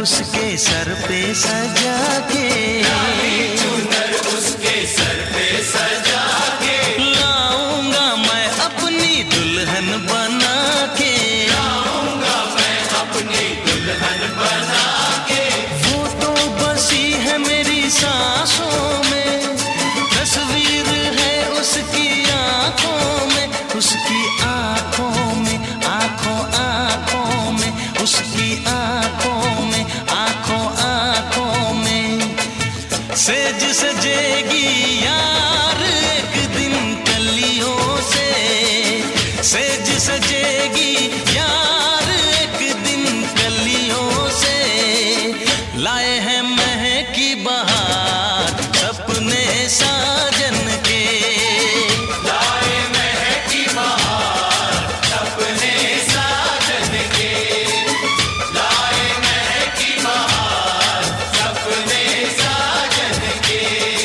उसके सर पे सजा के, लाली चुनर उसके सर पे सजा के, लाऊंगा मैं अपनी दुल्हन बना के, लाऊंगा मैं अपनी दुल्हन बना के। वो तो बसी है मेरी सांसों में, तस्वीर है उसकी आंखों में, उसकी आंखों में, आंखों आंखों में, उसकी आंखों में, आंखों आंखों में। सेज सजेगी यार एक दिन कलियों से, सेज सजेगी यार एक दिन कलियों से। लाए हैं महकी बहार सपने साजन के, लाए महकी बहार सपने साजन के, लाए महकी बहार सपने साजन के।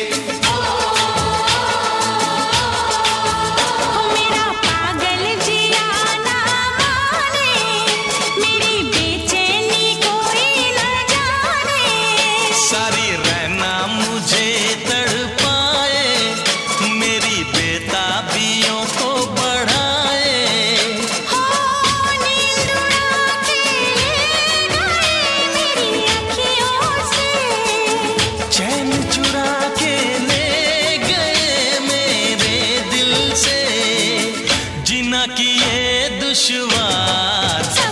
मेरा पागल जिया ना माने, मेरी बेचैनी कोई न जाने। सारी रहना मुझे तड़पाए, मेरी बेताबियों को बढ़ाए। हो नींद उड़ा के ले गए मेरी अखियों से, चैन चुरा के ले गए मेरे दिल से, जिना किए दुश्वार